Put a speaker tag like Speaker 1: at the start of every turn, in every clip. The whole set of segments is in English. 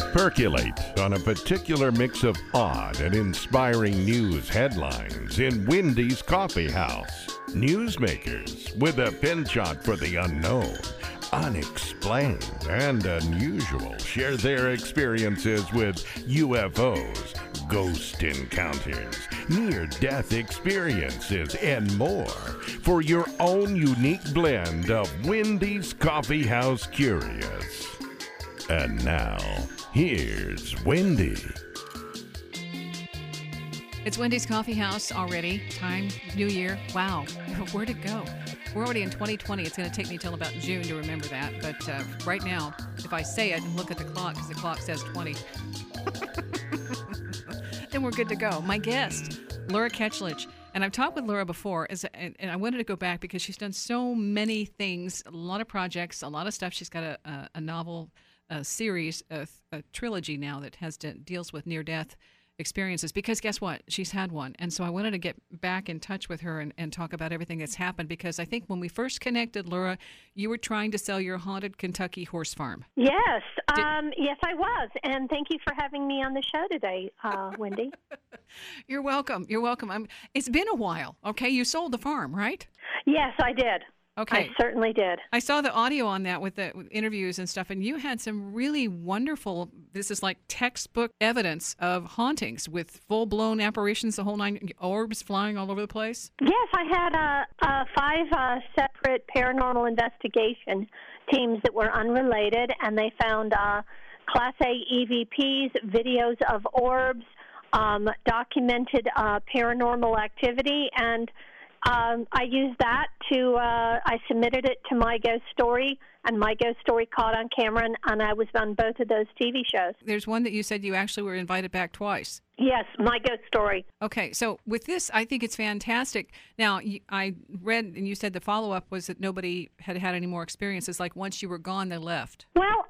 Speaker 1: Percolate on a particular mix of odd and inspiring news headlines in Wendy's Coffee House. Newsmakers with a penchant for the unknown, unexplained, and unusual share their experiences with UFOs, ghost encounters, near-death experiences, and more for your own unique blend of Wendy's Coffee House Curious. And now, here's Wendy.
Speaker 2: It's Wendy's Coffee House already. Time, New Year. Wow, where'd it go? We're already in 2020. It's going to take me till about June to remember that. But right now, if I say it and look at the clock, because the clock says 20, then we're good to go. My guest, Laura Ketchledge. And I've talked with Laura before, and I wanted to go back because she's done so many things, a lot of projects, a lot of stuff. She's got a novel series, a trilogy now that deals with near-death experiences, because guess what? She's had one. And so I wanted to get back in touch with her and talk about everything that's happened, because I think when we first connected, Laura, you were trying to sell your haunted Kentucky horse farm.
Speaker 3: Yes. Yes, I was. And thank you for having me on the show today, Wendy.
Speaker 2: You're welcome. You're welcome. It's been a while. Okay. You sold the farm, right?
Speaker 3: Yes, I did.
Speaker 2: Okay.
Speaker 3: I certainly did.
Speaker 2: I saw the audio on that with the interviews and stuff, and you had some really wonderful, this is like textbook evidence of hauntings with full-blown apparitions, the whole nine, orbs flying all over the place.
Speaker 3: Yes, I had 5 separate paranormal investigation teams that were unrelated, and they found Class A EVPs, videos of orbs, documented paranormal activity, and I used that I submitted it to My Ghost Story, and My Ghost Story caught on camera, and I was on both of those TV shows.
Speaker 2: There's one that you said you actually were invited back twice.
Speaker 3: Yes, My Ghost Story.
Speaker 2: Okay, so with this, I think it's fantastic. Now, I read, and you said the follow-up was that nobody had any more experiences, like once you were gone, they left.
Speaker 3: Well,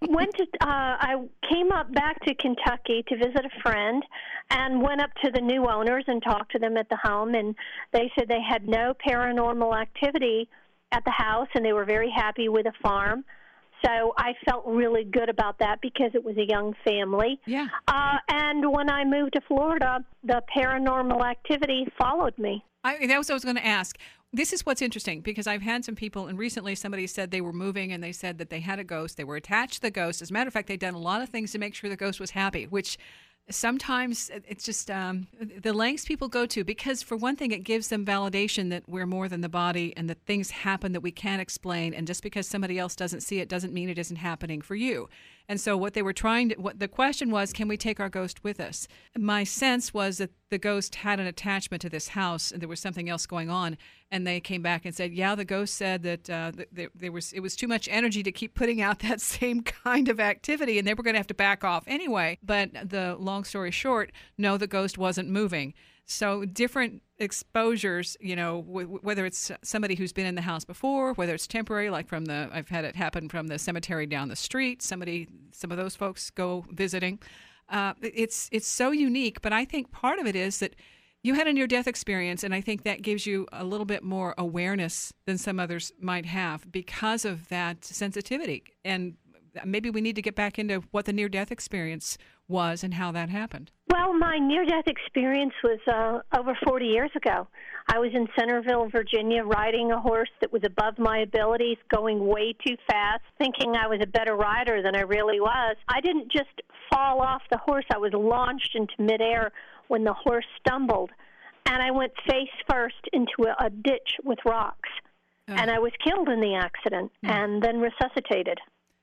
Speaker 3: I came up back to Kentucky to visit a friend and went up to the new owners and talked to them at the home, and they said they had no paranormal activity at the house, and they were very happy with the farm. So I felt really good about that because it was a young family.
Speaker 2: Yeah.
Speaker 3: And when I moved to Florida, the paranormal activity followed me.
Speaker 2: That was what I was going to ask. This is what's interesting, because I've had some people, and recently somebody said they were moving and they said that they had a ghost. They were attached to the ghost. As a matter of fact, they'd done a lot of things to make sure the ghost was happy, which sometimes it's just the lengths people go to, because for one thing, it gives them validation that we're more than the body and that things happen that we can't explain. And just because somebody else doesn't see it doesn't mean it isn't happening for you. And so what the question was, can we take our ghost with us? My sense was that the ghost had an attachment to this house and there was something else going on. And they came back and said, yeah, the ghost said that it was too much energy to keep putting out that same kind of activity, and they were going to have to back off anyway. But the long story short, no, the ghost wasn't moving. So different exposures, whether it's somebody who's been in the house before, whether it's temporary, like I've had it happen from the cemetery down the street. Some of those folks go visiting. It's so unique, but I think part of it is that you had a near-death experience, and I think that gives you a little bit more awareness than some others might have because of that sensitivity. And maybe we need to get back into what the near-death experience was and how that happened.
Speaker 3: Well, my near-death experience was over 40 years ago. I was in Centerville, Virginia, riding a horse that was above my abilities, going way too fast, thinking I was a better rider than I really was. I didn't just fall off the horse. I was launched into midair when the horse stumbled, and I went face first into a ditch with rocks. And I was killed in the accident and then resuscitated.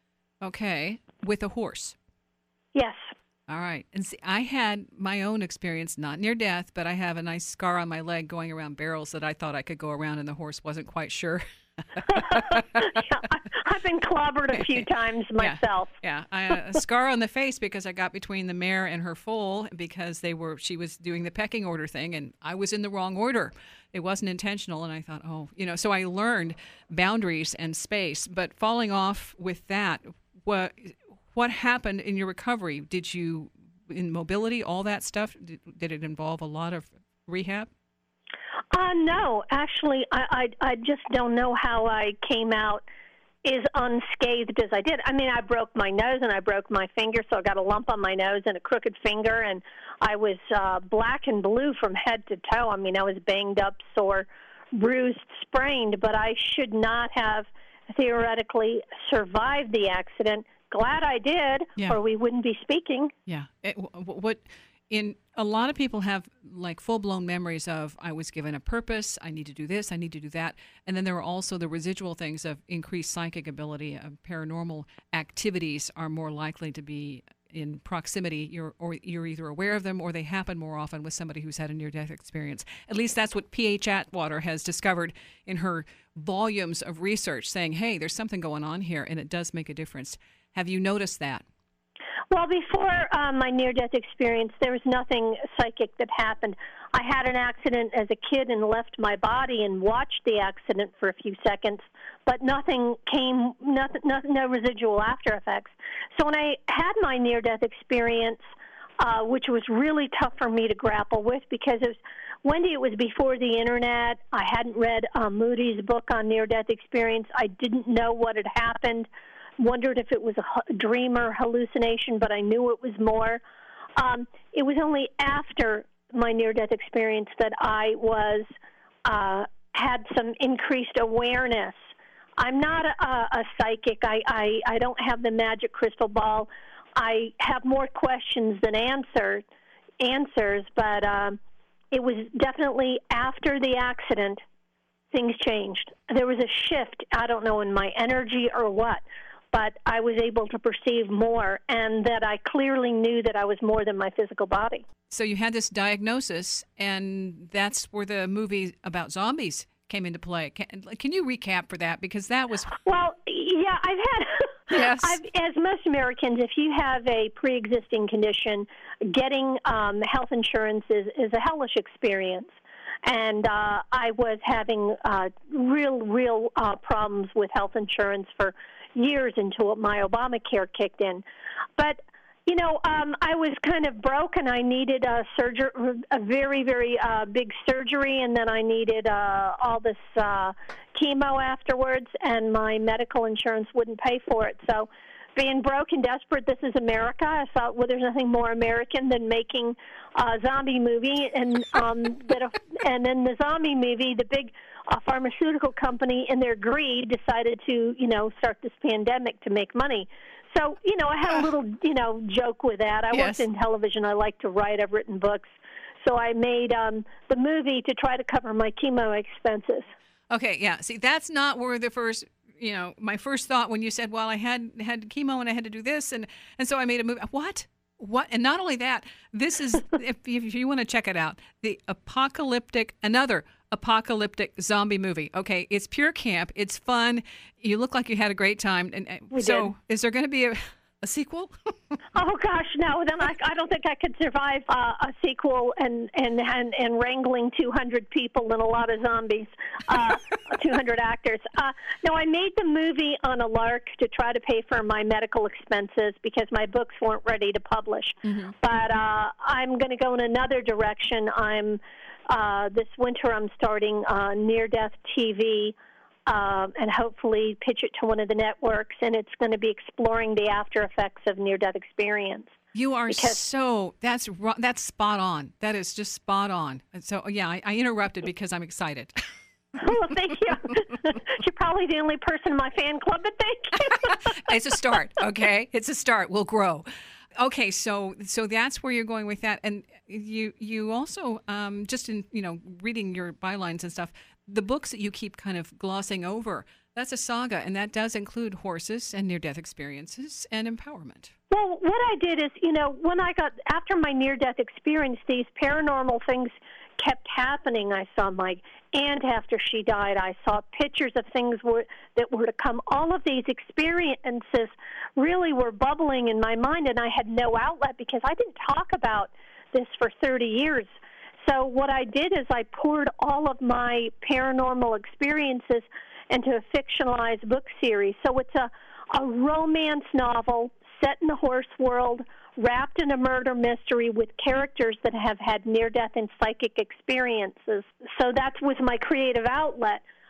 Speaker 2: Okay, with a horse?
Speaker 3: Yes.
Speaker 2: All right. And see, I had my own experience, not near death, but I have a nice scar on my leg going around barrels that I thought I could go around, and the horse wasn't quite sure.
Speaker 3: I've been clobbered a few times myself.
Speaker 2: Yeah. A scar on the face because I got between the mare and her foal because she was doing the pecking order thing, and I was in the wrong order. It wasn't intentional, and I thought, so I learned boundaries and space. But falling off with that, what happened in your recovery? Did you, in mobility, all that stuff, did it involve a lot of rehab?
Speaker 3: No, actually, I just don't know how I came out as unscathed as I did. I mean, I broke my nose and I broke my finger, so I got a lump on my nose and a crooked finger, and I was black and blue from head to toe. I mean, I was banged up, sore, bruised, sprained, but I should not have theoretically survived the accident. Glad I did, or we wouldn't be speaking.
Speaker 2: Yeah. In a lot of people have like full-blown memories of, I was given a purpose, I need to do this, I need to do that. And then there are also the residual things of increased psychic ability. Paranormal activities are more likely to be in proximity. You're either aware of them or they happen more often with somebody who's had a near-death experience. At least that's what P.H. Atwater has discovered in her volumes of research, saying, hey, there's something going on here, and it does make a difference. Have you noticed that?
Speaker 3: Well, before my near-death experience, there was nothing psychic that happened. I had an accident as a kid and left my body and watched the accident for a few seconds, but nothing came, no residual after effects. So when I had my near-death experience, which was really tough for me to grapple with because it was before the Internet. I hadn't read Moody's book on near-death experience. I didn't know what had happened. Wondered if it was a dream or hallucination, but I knew it was more. It was only after my near-death experience that I had some increased awareness. I'm not a psychic. I don't have the magic crystal ball. I have more questions than answers, but it was definitely after the accident things changed. There was a shift, I don't know, in my energy or what, but I was able to perceive more, and that I clearly knew that I was more than my physical body.
Speaker 2: So you had this diagnosis, and that's where the movie about zombies came into play. Can you recap for that? Because that was...
Speaker 3: Well, yeah, I've had...
Speaker 2: Yes.
Speaker 3: As most Americans, if you have a pre-existing condition, getting health insurance is a hellish experience. And I was having real problems with health insurance for years until my Obamacare kicked in. But, I was kind of broke, and I needed a very, very big surgery, and then I needed all this chemo afterwards, and my medical insurance wouldn't pay for it. So being broke and desperate, this is America. I thought, well, there's nothing more American than making a zombie movie, and and then the zombie movie, the big pharmaceutical company, in their greed, decided to, start this pandemic to make money. So, I had a little, joke with that. I worked in television. I like to write. I've written books. So I made the movie to try to cover my chemo expenses.
Speaker 2: Okay, yeah. See, that's not where the first... my first thought when you said, well, I had chemo and I had to do this, and so I made a movie. What? And not only that, this is, if you want to check it out, another apocalyptic zombie movie. Okay, it's pure camp. It's fun. You look like you had a great time. And so is there going to be a sequel?
Speaker 3: Oh gosh, no! Then I don't think I could survive a sequel and wrangling 200 people and a lot of zombies, 200 actors. No, I made the movie on a lark to try to pay for my medical expenses because my books weren't ready to publish. Mm-hmm. But I'm going to go in another direction. This winter I'm starting Near Death TV. And hopefully pitch it to one of the networks, and it's going to be exploring the after effects of near-death experience.
Speaker 2: You are that's spot on. That is just spot on. And so, yeah, I interrupted because I'm excited.
Speaker 3: Oh, thank you. You're probably the only person in my fan club, but thank you.
Speaker 2: It's a start, okay? It's a start. We'll grow. Okay, so that's where you're going with that. And you also, just in, reading your bylines and stuff, the books that you keep kind of glossing over, that's a saga, and that does include horses and near-death experiences and empowerment.
Speaker 3: Well, what I did is, when after my near-death experience, these paranormal things kept happening. I saw my aunt after she died. I saw pictures of things that were to come. All of these experiences really were bubbling in my mind, and I had no outlet because I didn't talk about this for 30 years. So what I did is I poured all of my paranormal experiences into a fictionalized book series. So it's a romance novel set in the horse world, wrapped in a murder mystery with characters that have had near-death and psychic experiences. So that was my creative outlet.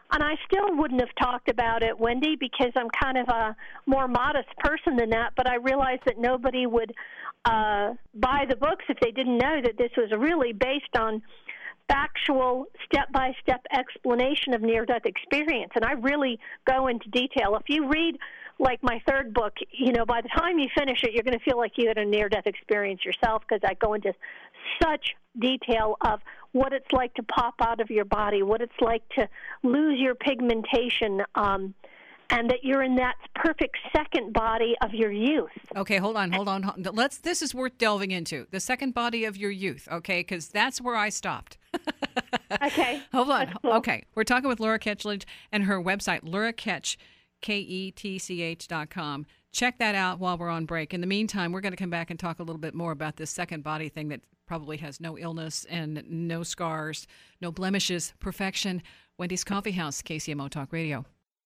Speaker 3: And I still wouldn't have talked about it, Wendy, because I'm kind of a more modest person than that. But I realized that nobody would buy the books if they didn't know that this was really based on factual, step-by-step explanation of near-death experience. And I really go into detail. If you read, like, my third book, by the time you finish it, you're going to feel like you had a near-death experience yourself, because I go into such detail of what it's like to pop out of your body, what it's like to lose your pigmentation, and that you're in that perfect second body of your youth.
Speaker 2: Okay, hold on. This is worth delving into. The second body of your youth, okay? Because that's where I stopped.
Speaker 3: Okay.
Speaker 2: Hold on.
Speaker 3: Cool.
Speaker 2: Okay, we're talking with Laura Ketchledge and her website, LauraKetch, KETCH.com. Check that out while we're on break. In the meantime, we're going to come back and talk a little bit more about this second body thing that probably has no illness and no scars, no blemishes, perfection. Wendy's Coffee House, KCMO Talk Radio.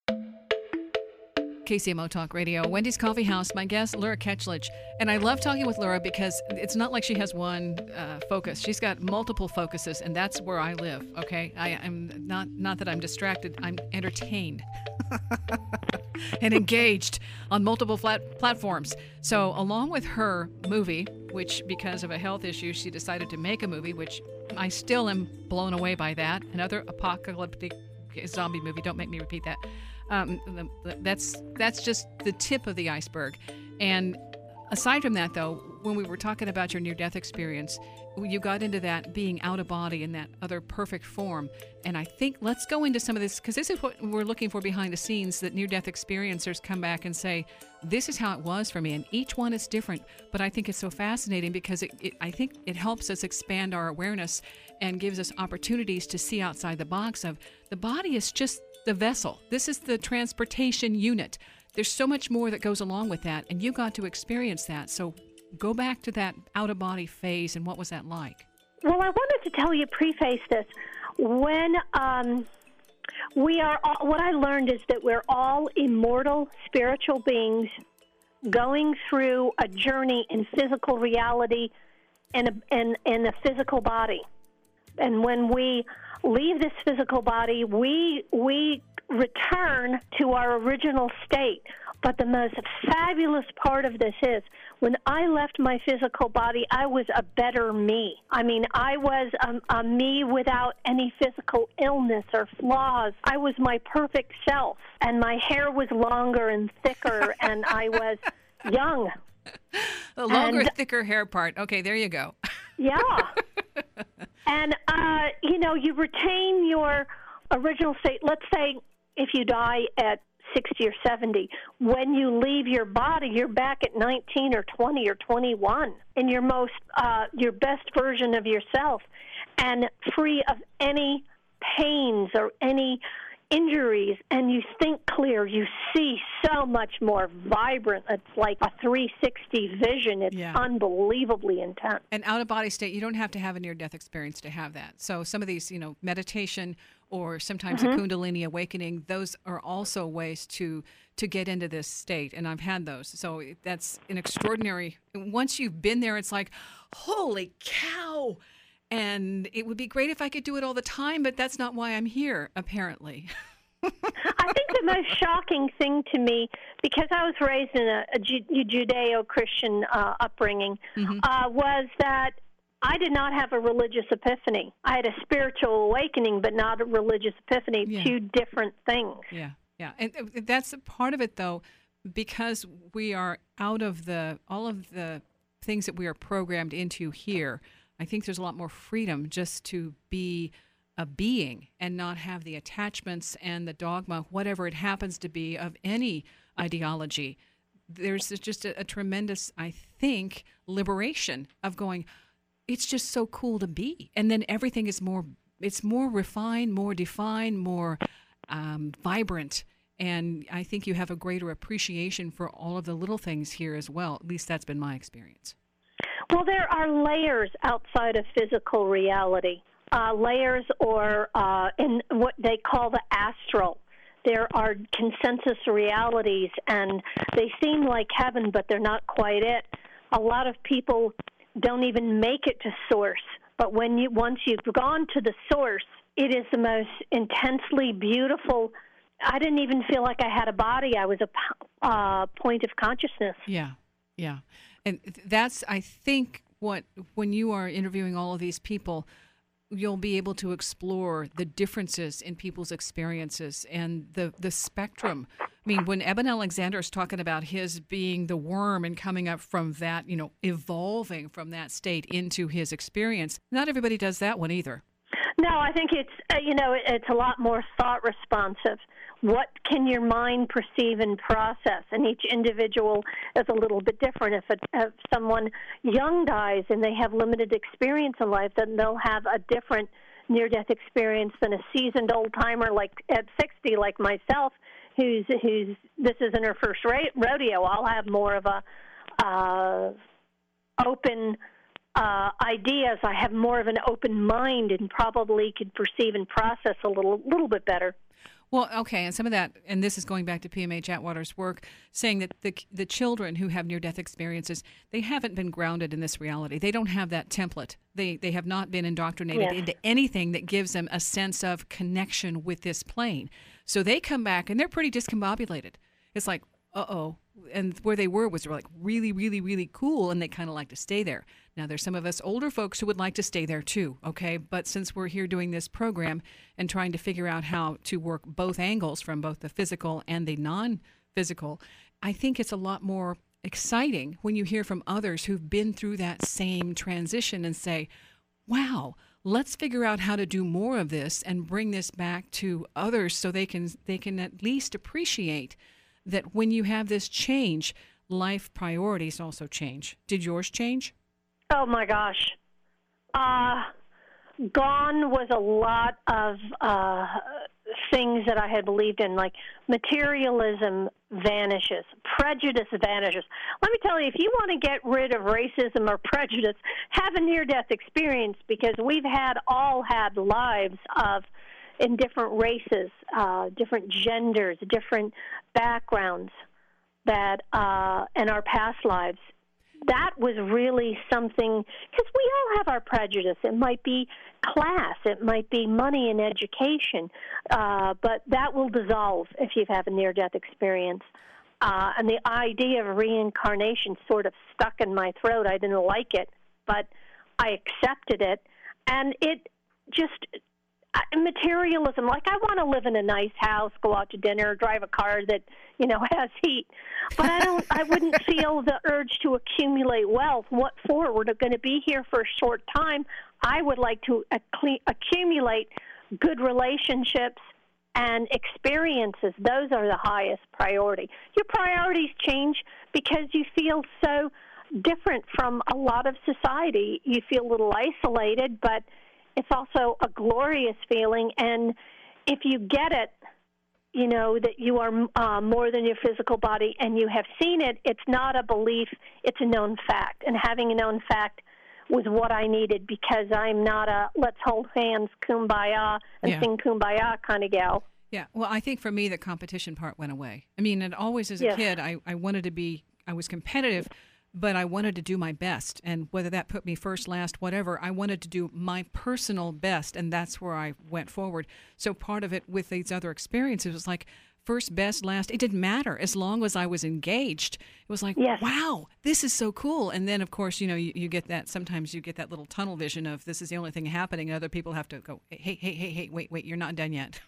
Speaker 2: KCMO Talk Radio, Wendy's Coffee House. My guest, Laura Ketchledge. And I love talking with Laura because it's not like she has one focus. She's got multiple focuses, and that's where I live, okay? I'm not that I'm distracted. I'm entertained and engaged on multiple platforms. So along with her movie, which because of a health issue, she decided to make a movie, which I still am blown away by that. Another apocalyptic zombie movie. Don't make me repeat that. That's just the tip of the iceberg. And aside from that, though, when we were talking about your near-death experience, you got into that being out of body in that other perfect form. And I think let's go into some of this, because this is what we're looking for behind the scenes, that near-death experiencers come back and say, this is how it was for me. And each one is different. But I think it's so fascinating because I think it helps us expand our awareness and gives us opportunities to see outside the box of the body is just the vessel. This is the transportation unit. There's so much more that goes along with that, and you got to experience that. So go back to that out-of-body phase, and what was that like?
Speaker 3: Well, I wanted to tell you, preface this. When what I learned is that we're all immortal spiritual beings going through a journey in physical reality and a physical body. And when we leave this physical body, we return to our original state. But the most fabulous part of this is when I left my physical body, I was a better me. I mean, I was a me without any physical illness or flaws. I was my perfect self, and my hair was longer and thicker, and I was young.
Speaker 2: The longer, thicker hair part. Okay, there you go.
Speaker 3: Yeah. And, you retain your original state. Let's say if you die at 60 or 70, when you leave your body, you're back at 19 or 20 or 21 in your best version of yourself and free of any pains or any injuries, and you think clear. You see so much more vibrant. It's like a 360 vision. It's unbelievably intense.
Speaker 2: An out-of-body state, you don't have to have a near-death experience to have that. So some of these, meditation or sometimes a Kundalini awakening, those are also ways to get into this state, and I've had those. So that's an extraordinary, once you've been there, it's like, holy cow! And it would be great if I could do it all the time, but that's not why I'm here, apparently.
Speaker 3: I think the most shocking thing to me, because I was raised in a Judeo-Christian upbringing, was that I did not have a religious epiphany. I had a spiritual awakening, but not a religious epiphany, two different things.
Speaker 2: Yeah. And that's a part of it, though, because we are out of all of the things that we are programmed into here. I think there's a lot more freedom just to be a being and not have the attachments and the dogma, whatever it happens to be, of any ideology. There's just a tremendous, I think, liberation of going, it's just so cool to be. And then everything is more refined, more defined, more vibrant. And I think you have a greater appreciation for all of the little things here as well. At least that's been my experience.
Speaker 3: Well, there are layers outside of physical reality, layers or in what they call the astral. There are consensus realities, and they seem like heaven, but they're not quite it. A lot of people don't even make it to source, but once you've gone to the source, it is the most intensely beautiful. I didn't even feel like I had a body. I was a point of consciousness.
Speaker 2: Yeah, yeah. And that's, I think, when you are interviewing all of these people, you'll be able to explore the differences in people's experiences and the spectrum. I mean, when Eben Alexander is talking about his being the worm and coming up from that, evolving from that state into his experience, not everybody does that one either.
Speaker 3: No, I think it's, it's a lot more thought responsive. What can your mind perceive and process? And each individual is a little bit different. If someone young dies and they have limited experience in life, then they'll have a different near-death experience than a seasoned old-timer like at 60, like myself, who's this isn't her first rodeo. I'll have more of a open ideas. I have more of an open mind and probably could perceive and process a little bit better.
Speaker 2: Well, okay, and some of that, and this is going back to PMH Atwater's work, saying that the children who have near-death experiences, they haven't been grounded in this reality. They don't have that template. They have not been indoctrinated into anything that gives them a sense of connection with this plane. So they come back, and they're pretty discombobulated. It's like, uh-oh. And where they were was like really, really, really cool, and they kind of like to stay there. Now, there's some of us older folks who would like to stay there too, okay? But since we're here doing this program and trying to figure out how to work both angles from both the physical and the non-physical, I think it's a lot more exciting when you hear from others who've been through that same transition and say, wow, let's figure out how to do more of this and bring this back to others so they can at least appreciate that when you have this change, life priorities also change. Did yours change?
Speaker 3: Oh, my gosh. Gone was a lot of things that I had believed in, like materialism vanishes, prejudice vanishes. Let me tell you, if you want to get rid of racism or prejudice, have a near-death experience, because we've all had lives in different races, different genders, different backgrounds that in our past lives. That was really something, because we all have our prejudice. It might be class, it might be money and education, but that will dissolve if you have a near-death experience. And the idea of reincarnation sort of stuck in my throat. I didn't like it, but I accepted it. And it just, materialism, like I want to live in a nice house, go out to dinner, drive a car that, has heat. But I wouldn't feel the urge to accumulate wealth. What for? We're going to be here for a short time. I would like to accumulate good relationships and experiences. Those are the highest priority. Your priorities change because you feel so different from a lot of society. You feel a little isolated, but it's also a glorious feeling. And if you get it, that you are more than your physical body and you have seen it, it's not a belief, it's a known fact. And having a known fact was what I needed, because I'm not a let's hold hands, kumbaya, and sing kumbaya kind of gal.
Speaker 2: Yeah, well, I think for me the competition part went away. I mean, and always as a kid, I wanted to be, I was competitive, but I wanted to do my best. And whether that put me first, last, whatever, I wanted to do my personal best, and that's where I went forward. So part of it with these other experiences was like first, best, last. It didn't matter as long as I was engaged. It was like, wow, this is so cool. And then, of course, you get that, sometimes you get that little tunnel vision of this is the only thing happening, and other people have to go, hey, wait, you're not done yet.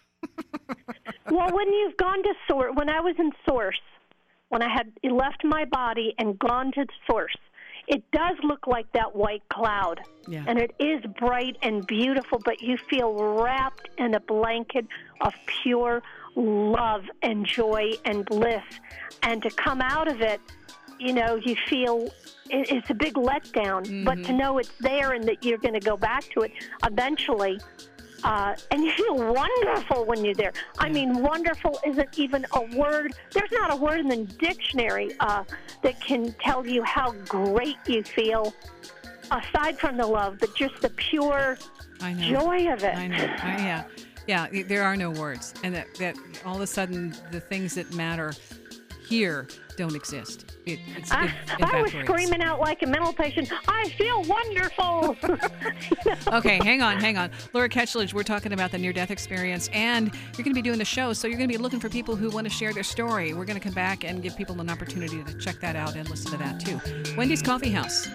Speaker 3: Well, when you've gone to Source, when I was in Source, when I had left my body and gone to Source, it does look like that white cloud. Yeah. And it is bright and beautiful, but you feel wrapped in a blanket of pure love and joy and bliss. And to come out of it, you feel it's a big letdown. But to know it's there and that you're going to go back to it eventually. And you feel wonderful when you're there. I mean, wonderful isn't even a word. There's not a word in the dictionary that can tell you how great you feel, aside from the love, but just the pure joy of it.
Speaker 2: I know. Yeah, there are no words. And that all of a sudden, the things that matter, here don't exist. It
Speaker 3: I was
Speaker 2: evaporates.
Speaker 3: screaming out like a mental patient, I feel wonderful.
Speaker 2: Okay, hang on. Laura Ketchledge, we're talking about the near-death experience, and you're going to be doing the show, so you're going to be looking for people who want to share their story. We're going to come back and give people an opportunity to check that out and listen to that, too. Wendy's Coffee House.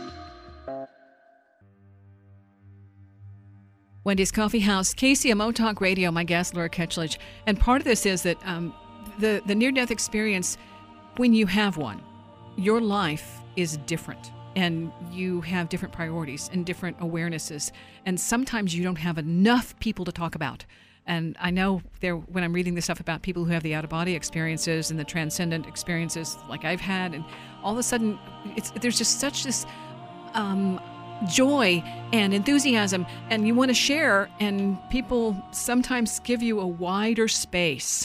Speaker 2: Wendy's Coffee House, KCMO Talk Radio, my guest, Laura Ketchledge. And part of this is that the near-death experience, when you have one, your life is different. And you have different priorities and different awarenesses. And sometimes you don't have enough people to talk about. And I know when I'm reading this stuff about people who have the out-of-body experiences and the transcendent experiences like I've had, and all of a sudden there's just such this joy and enthusiasm, and you want to share, and people sometimes give you a wider space.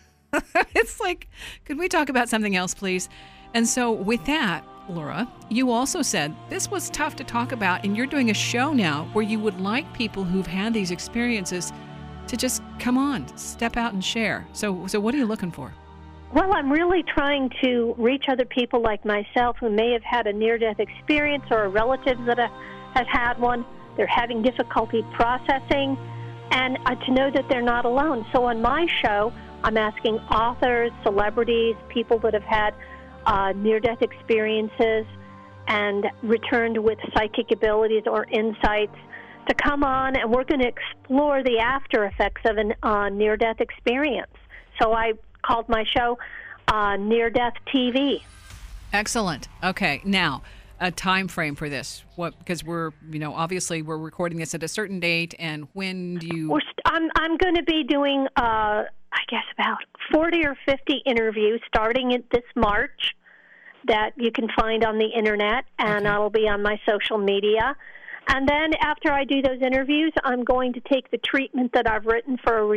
Speaker 2: It's like, could we talk about something else, please? And so with that, Laura, you also said this was tough to talk about, and you're doing a show now where you would like people who've had these experiences to just come on, step out and share. So what are you looking for?
Speaker 3: Well, I'm really trying to reach other people like myself who may have had a near-death experience, or a relative that has had one. They're having difficulty processing, and to know that they're not alone. So on my show, I'm asking authors, celebrities, people that have had near-death experiences and returned with psychic abilities or insights to come on, and we're going to explore the after effects of a near-death experience. So I called my show Near-Death TV. Excellent.
Speaker 2: Okay, now a time frame for this. Because we're, obviously we're recording this at a certain date, and when do you?
Speaker 3: I'm going to be doing, I guess, about 40 or 50 interviews starting this March that you can find on the internet, and I'll be on my social media. And then after I do those interviews, I'm going to take the treatment that I've written for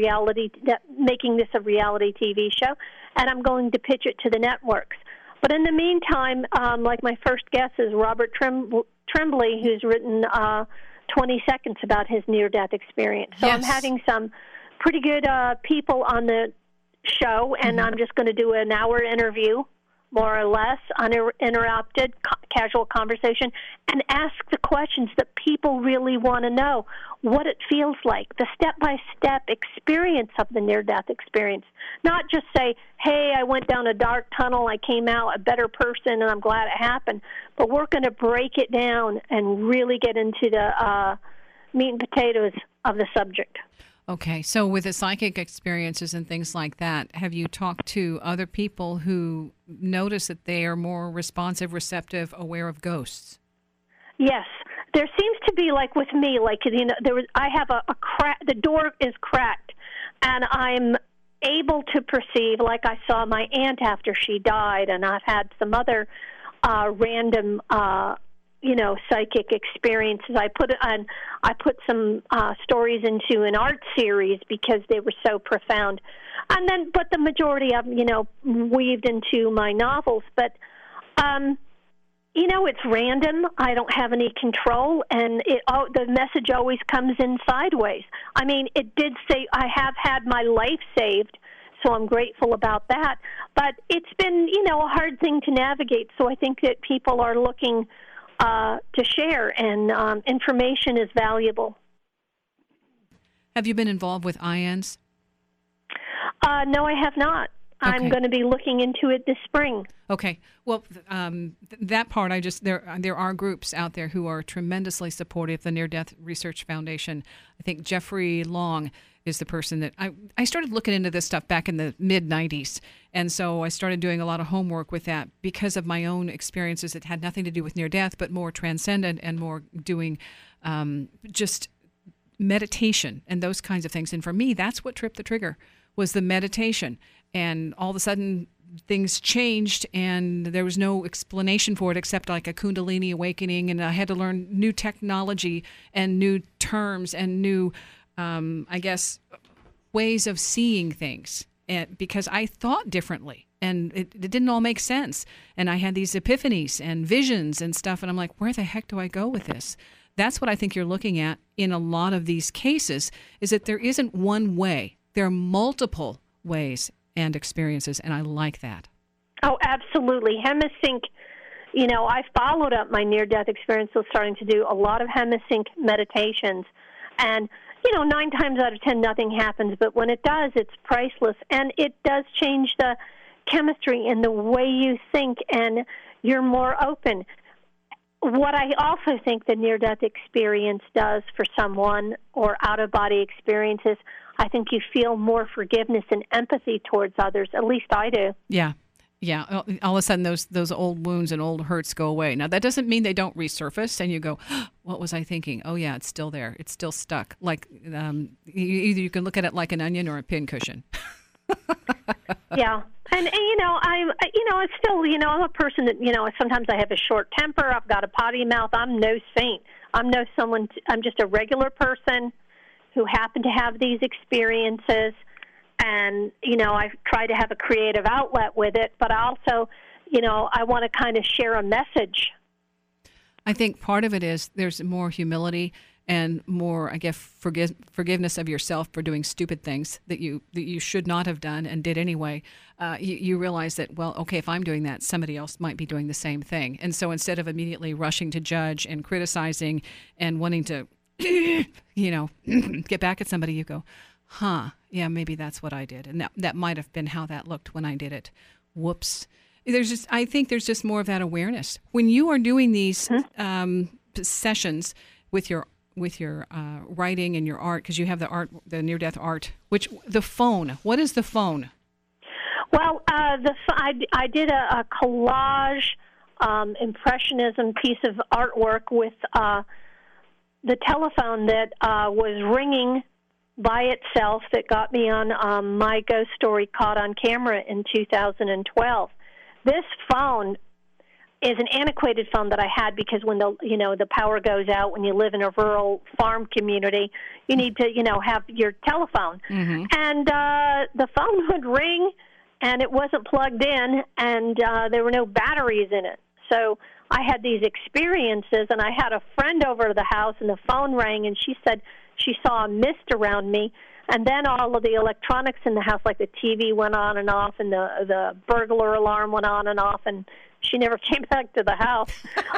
Speaker 3: making this a reality TV show, and I'm going to pitch it to the networks. But in the meantime, like my first guest is Robert Tremblay, who's written 20 Seconds about his near-death experience. So I'm having some pretty good people on the show, and I'm just going to do an hour interview, more or less, uninterrupted, casual conversation, and ask the questions that people really want to know, what it feels like, the step-by-step experience of the near-death experience. Not just say, hey, I went down a dark tunnel, I came out a better person, and I'm glad it happened. But we're going to break it down and really get into the meat and potatoes of the subject.
Speaker 2: Okay, so with the psychic experiences and things like that, have you talked to other people who notice that they are more responsive, receptive, aware of ghosts?
Speaker 3: Yes. There seems to be, like with me, I have a crack, the door is cracked, and I'm able to perceive, like I saw my aunt after she died, and I've had some other random psychic experiences. I put some stories into an art series because they were so profound, but the majority of them, weaved into my novels. But it's random. I don't have any control, and the message always comes in sideways. I mean, it did say I have had my life saved, so I'm grateful about that. But it's been a hard thing to navigate. So I think that people are looking to share, and information is valuable.
Speaker 2: Have you been involved with IANDS?
Speaker 3: No, I have not. Okay. I'm going to be looking into it this spring.
Speaker 2: Okay. Well, that part, there are groups out there who are tremendously supportive. The Near Death Research Foundation. I think Jeffrey Long is the person that I started looking into this stuff back in the mid-'90s. And so I started doing a lot of homework with that because of my own experiences that had nothing to do with near death, but more transcendent and more doing just meditation and those kinds of things. And for me, that's what tripped the trigger, was the meditation. And all of a sudden, things changed, and there was no explanation for it except like a Kundalini awakening, and I had to learn new technology and new terms and new, ways of seeing things, because I thought differently, and it didn't all make sense. And I had these epiphanies and visions and stuff, and I'm like, where the heck do I go with this? That's what I think you're looking at in a lot of these cases, is that there isn't one way. There are multiple ways and experiences, and I like that.
Speaker 3: Oh, absolutely. Hemisync, I followed up my near-death experience with starting to do a lot of Hemisync meditations. And, 9 times out of 10, nothing happens. But when it does, it's priceless. And it does change the chemistry in the way you think, and you're more open. What I also think the near-death experience does for someone, or out-of-body experiences, I think you feel more forgiveness and empathy towards others. At least I do.
Speaker 2: Yeah. Yeah, all of a sudden those old wounds and old hurts go away. Now, that doesn't mean they don't resurface and you go, what was I thinking? Oh, yeah, it's still there. It's still stuck. Like either you can look at it like an onion or a pincushion.
Speaker 3: Yeah. And it's still, I'm a person that, sometimes I have a short temper. I've got a potty mouth. I'm no saint. I'm just a regular person who happened to have these experiences. And, I try to have a creative outlet with it, but also, I want to kind of share a message.
Speaker 2: I think part of it is there's more humility and more, I guess, forgiveness of yourself for doing stupid things that you should not have done and did anyway. You realize that, well, okay, if I'm doing that, somebody else might be doing the same thing. And so instead of immediately rushing to judge and criticizing and wanting to, get back at somebody, you go, yeah, maybe that's what I did. And that might have been how that looked when I did it. Whoops. I think there's just more of that awareness. When you are doing these sessions with your writing and your art, because you have the near-death art, the phone, what is the phone?
Speaker 3: Well, I did a collage impressionism piece of artwork with the telephone that was ringing by itself that got me on my ghost story Caught on Camera in 2012. This phone is an antiquated phone that I had because when the power goes out, when you live in a rural farm community, you need to have your telephone. Mm-hmm. And the phone would ring, and it wasn't plugged in, and there were no batteries in it. So I had these experiences, and I had a friend over to the house, and the phone rang, and she said she saw a mist around me, and then all of the electronics in the house, like the TV went on and off, and the burglar alarm went on and off, and she never came back to the house.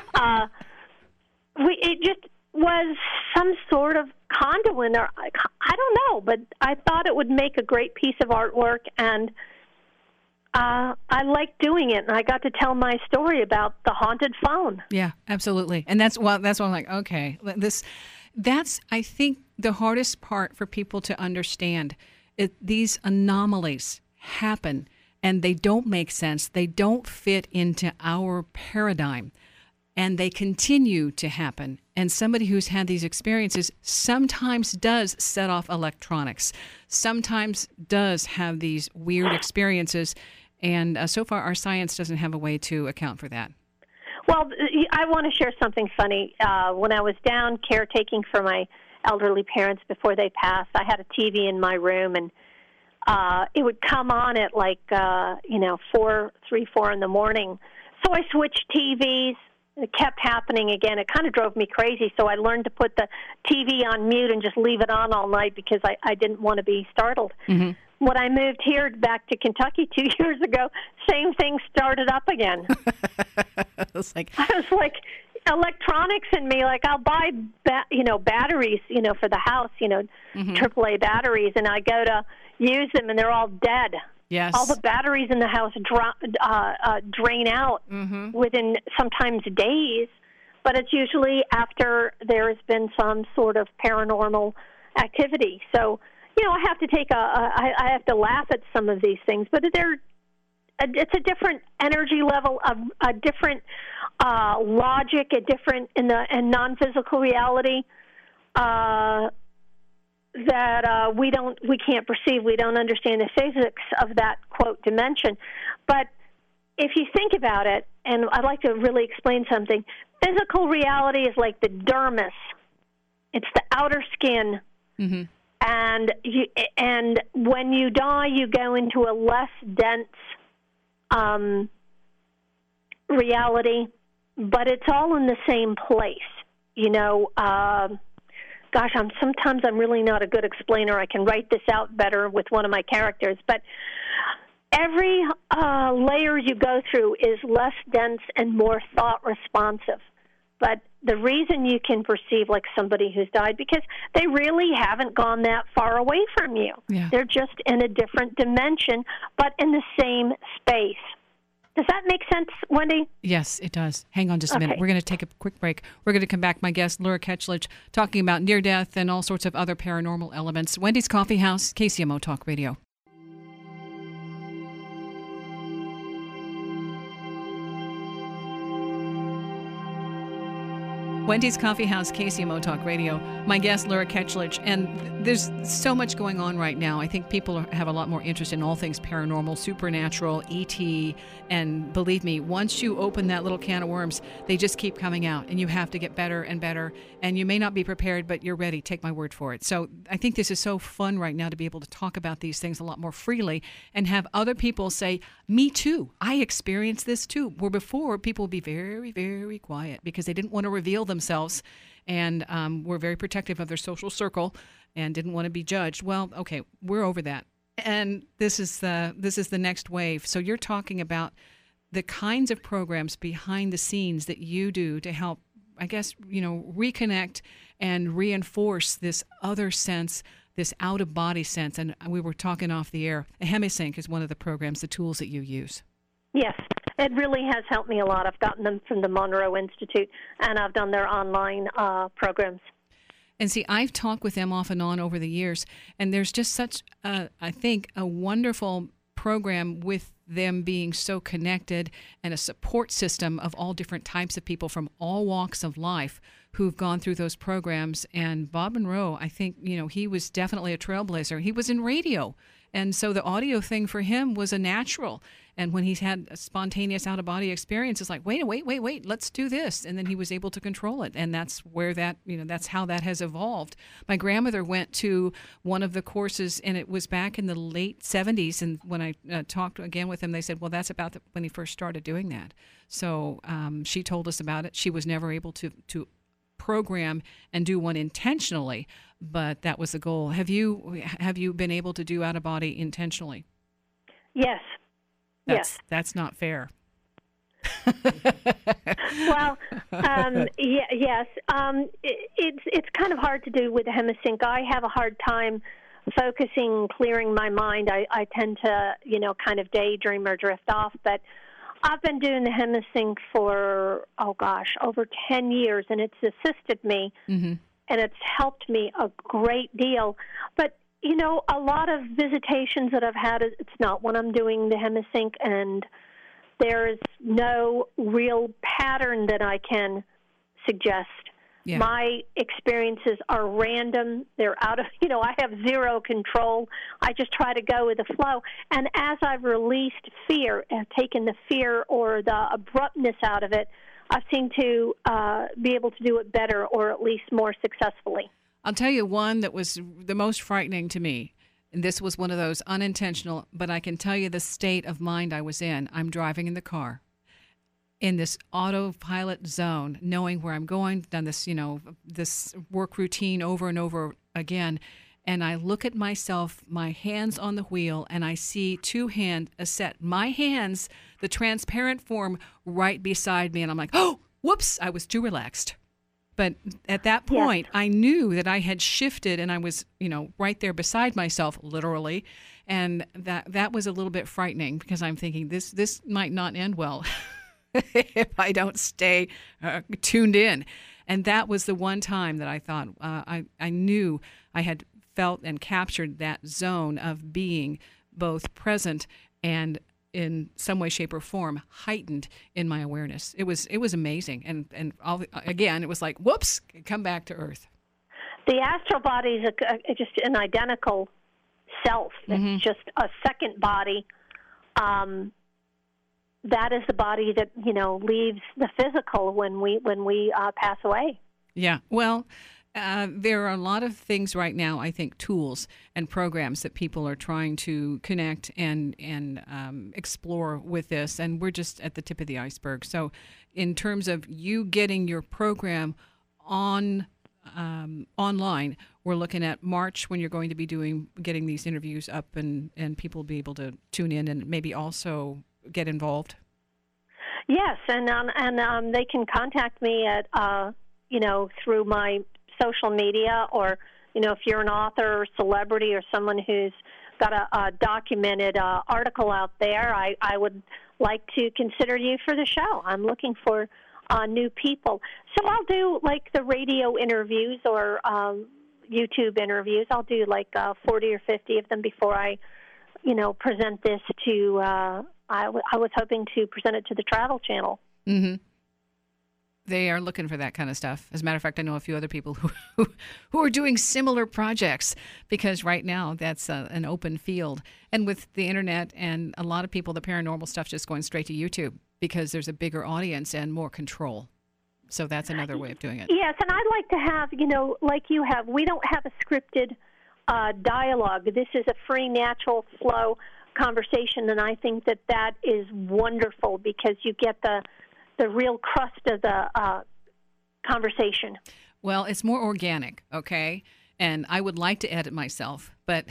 Speaker 3: It just was some sort of conduit, or I don't know, but I thought it would make a great piece of artwork, and I liked doing it, and I got to tell my story about the haunted phone.
Speaker 2: Yeah, absolutely, and that's why I'm like, okay, that's I think the hardest part for people to understand. These anomalies happen, and they don't make sense. They don't fit into our paradigm, and they continue to happen. And somebody who's had these experiences sometimes does set off electronics, sometimes does have these weird experiences, and so far our science doesn't have a way to account for that.
Speaker 3: Well, I want to share something funny. When I was down caretaking for my elderly parents before they passed, I had a TV in my room, and it would come on at 4 in the morning. So I switched TVs. It kept happening again. It kind of drove me crazy, so I learned to put the TV on mute and just leave it on all night because I didn't want to be startled. Mm-hmm. When I moved here back to Kentucky 2 years ago, same thing started up again. I was like electronics in me. Like I'll buy, batteries, for the house, mm-hmm. AAA batteries, and I go to use them, and they're all dead.
Speaker 2: Yes.
Speaker 3: All the batteries in the house drain out mm-hmm. within sometimes days, but it's usually after there has been some sort of paranormal activity. So, I have to I have to laugh at some of these things, but it's a different energy level, a different logic, a different in non-physical reality that we can't perceive. We don't understand the physics of that quote dimension. But if you think about it, and I'd like to really explain something, physical reality is like the dermis. It's the outer skin. Mm-hmm. And when you die, you go into a less dense reality, but it's all in the same place. Sometimes I'm really not a good explainer. I can write this out better with one of my characters, but every layer you go through is less dense and more thought responsive. But the reason you can perceive like somebody who's died, because they really haven't gone that far away from you.
Speaker 2: Yeah.
Speaker 3: They're just in a different dimension, but in the same space. Does that make sense, Wendy?
Speaker 2: Yes, it does. Hang on just a minute.
Speaker 3: Okay.
Speaker 2: We're going to take a quick break. We're going to come back. My guest, Laura Ketchledge, talking about near-death and all sorts of other paranormal elements. Wendy's Coffee House, KCMO Talk Radio. Wendy's Coffee House, KCMO Talk Radio. My guest, Laura Ketchledge, and there's so much going on right now. I think people have a lot more interest in all things paranormal, supernatural, ET, and believe me, once you open that little can of worms, they just keep coming out, and you have to get better and better, and you may not be prepared, but you're ready. Take my word for it. So I think this is so fun right now to be able to talk about these things a lot more freely and have other people say, me too, I experienced this too, where before people would be very, very quiet because they didn't want to reveal themselves and were very protective of their social circle and didn't want to be judged. Well, okay, we're over that. And this is the next wave. So you're talking about the kinds of programs behind the scenes that you do to help, I guess, reconnect and reinforce this other sense, this out-of-body sense. And we were talking off the air. Hemisync is one of the programs, the tools that you use.
Speaker 3: Yes, it really has helped me a lot. I've gotten them from the Monroe Institute, and I've done their online programs.
Speaker 2: And see, I've talked with them off and on over the years, and there's just such, I think, a wonderful program with them being so connected and a support system of all different types of people from all walks of life who've gone through those programs. And Bob Monroe, I think, he was definitely a trailblazer. He was in radio. And so the audio thing for him was a natural. And when he's had a spontaneous out-of-body experience, it's like, wait, let's do this. And then he was able to control it. And that's where that's how that has evolved. My grandmother went to one of the courses, and it was back in the late 70s. And when I talked again with him, they said, well, that's about when he first started doing that. So she told us about it. She was never able to program and do one intentionally, but that was the goal. Have you been able to do out-of-body intentionally?
Speaker 3: Yes. Yes.
Speaker 2: That's not fair.
Speaker 3: Well, yes. It's kind of hard to do with the Hemisync. I have a hard time focusing, clearing my mind. I tend to, kind of daydream or drift off, but I've been doing the Hemisync for, over 10 years, and it's assisted me, and it's helped me a great deal. But, a lot of visitations that I've had, it's not when I'm doing the Hemisync, and there is no real pattern that I can suggest. Yeah. My experiences are random. They're out of, I have zero control. I just try to go with the flow. And as I've released fear and taken the fear or the abruptness out of it, I've seemed to be able to do it better or at least more successfully.
Speaker 2: I'll tell you one that was the most frightening to me. And this was one of those unintentional, but I can tell you the state of mind I was in. I'm driving in the car in this autopilot zone, knowing where I'm going, done this, this work routine over and over again. And I look at myself, my hands on the wheel, and I see two hands, a set, my hands, the transparent form right beside me. And I'm like, oh, whoops, I was too relaxed. But at that point, yes. I knew that I had shifted and I was, right there beside myself, literally. And that was a little bit frightening because I'm thinking this might not end well if I don't stay tuned in. And that was the one time that I thought I knew I had felt and captured that zone of being both present and in some way, shape, or form heightened in my awareness. It was amazing. And again, it was like, whoops, come back to earth.
Speaker 3: The astral body is just an identical self. It's just a second body. That is the body that, leaves the physical when we pass away.
Speaker 2: Yeah. Well, there are a lot of things right now, I think, tools and programs that people are trying to connect and explore with this, and we're just at the tip of the iceberg. So in terms of you getting your program online, we're looking at March when you're going to be getting these interviews up and people will be able to tune in and maybe also get involved.
Speaker 3: Yes, and they can contact me at through my social media, or if you're an author or celebrity or someone who's got a documented article out there, I would like to consider you for the show. I'm looking for new people. So I'll do like the radio interviews or YouTube interviews. I'll do like 40 or 50 of them before I, present this to, I was hoping to present it to the Travel Channel.
Speaker 2: Mm-hmm. They are looking for that kind of stuff. As a matter of fact, I know a few other people who are doing similar projects, because right now that's an open field. And with the internet and a lot of people, the paranormal stuff just going straight to YouTube because there's a bigger audience and more control. So that's another way of doing it.
Speaker 3: Yes, and I'd like to have, like you have, we don't have a scripted dialogue. This is a free, natural flow conversation, and I think that is wonderful because you get the real crust of the conversation.
Speaker 2: Well, it's more organic, okay? And I would like to edit myself, but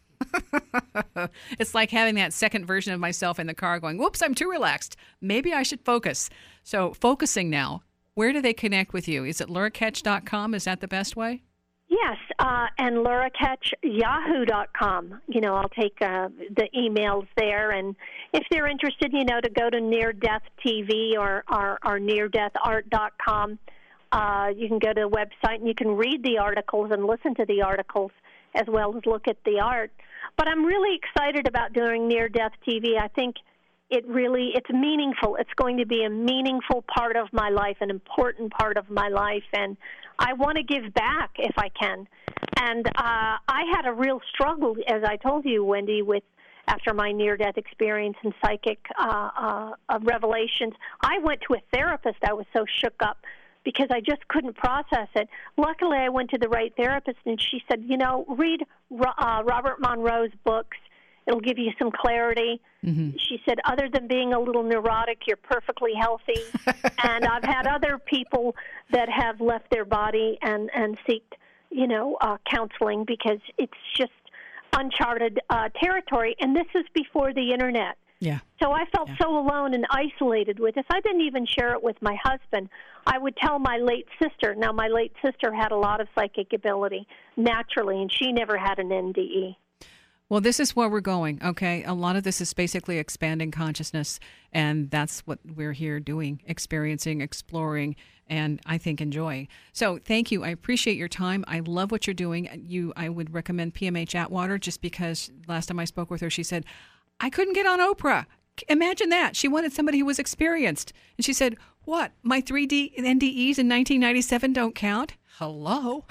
Speaker 2: it's like having that second version of myself in the car going, whoops, I'm too relaxed. Maybe I should focus. So focusing now, where do they connect with you? Is it lauracatch.com? Is that the best way?
Speaker 3: Yes, and lauracatch.yahoo.com. I'll take the emails there, and if they're interested, to go to Near Death TV or neardeathart.com. You can go to the website and you can read the articles and listen to the articles as well as look at the art. But I'm really excited about doing Near Death TV. I think it's meaningful. It's going to be a meaningful part of my life, an important part of my life, and I want to give back if I can. And I had a real struggle, as I told you, Wendy, after my near-death experience and psychic revelations. I went to a therapist. I was so shook up because I just couldn't process it. Luckily, I went to the right therapist, and she said, read Robert Monroe's books. It'll give you some clarity. Mm-hmm. She said, other than being a little neurotic, you're perfectly healthy. And I've had other people that have left their body and seeked, counseling because it's just uncharted territory. And this is before the Internet.
Speaker 2: Yeah.
Speaker 3: So I felt so alone and isolated with this. I didn't even share it with my husband. I would tell my late sister. Now, my late sister had a lot of psychic ability naturally, and she never had an NDE.
Speaker 2: Well, this is where we're going, okay? A lot of this is basically expanding consciousness, and that's what we're here doing, experiencing, exploring, and I think enjoying. So thank you. I appreciate your time. I love what you're doing. I would recommend PMH Atwater just because last time I spoke with her, she said, I couldn't get on Oprah. Imagine that. She wanted somebody who was experienced. And she said, what, my 3D NDEs in 1997 don't count? Hello?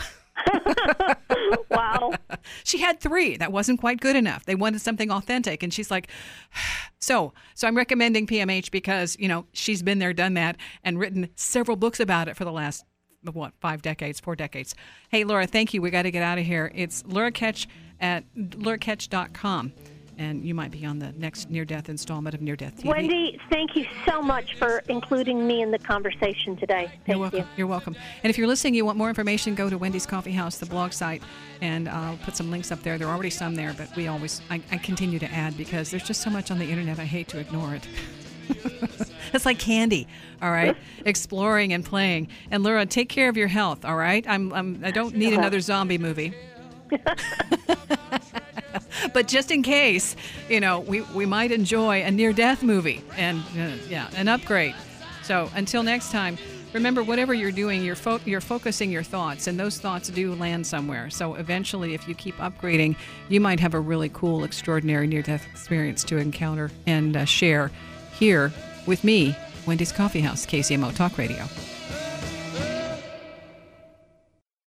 Speaker 3: Wow.
Speaker 2: She had 3. That wasn't quite good enough. They wanted something authentic. And she's like, so I'm recommending PMH because, she's been there, done that, and written several books about it for the last, 4 decades. Hey, Laura, thank you. We got to get out of here. It's Lauracatch at lauracatch.com. And you might be on the next near-death installment of Near Death TV.
Speaker 3: Wendy, thank you so much for including me in the conversation today.
Speaker 2: You're welcome. You're welcome. And if you're listening, you want more information, go to Wendy's Coffee House, the blog site, and I'll put some links up there. There are already some there, but I continue to add because there's just so much on the Internet, I hate to ignore it. It's like candy, all right? Exploring and playing. And Laura, take care of your health, all right? I don't need another zombie movie. But just in case, we might enjoy a near-death movie and, an upgrade. So until next time, remember, whatever you're doing, you're focusing your thoughts, and those thoughts do land somewhere. So eventually, if you keep upgrading, you might have a really cool, extraordinary near-death experience to encounter and share here with me, Wendy's Coffee House, KCMO Talk Radio.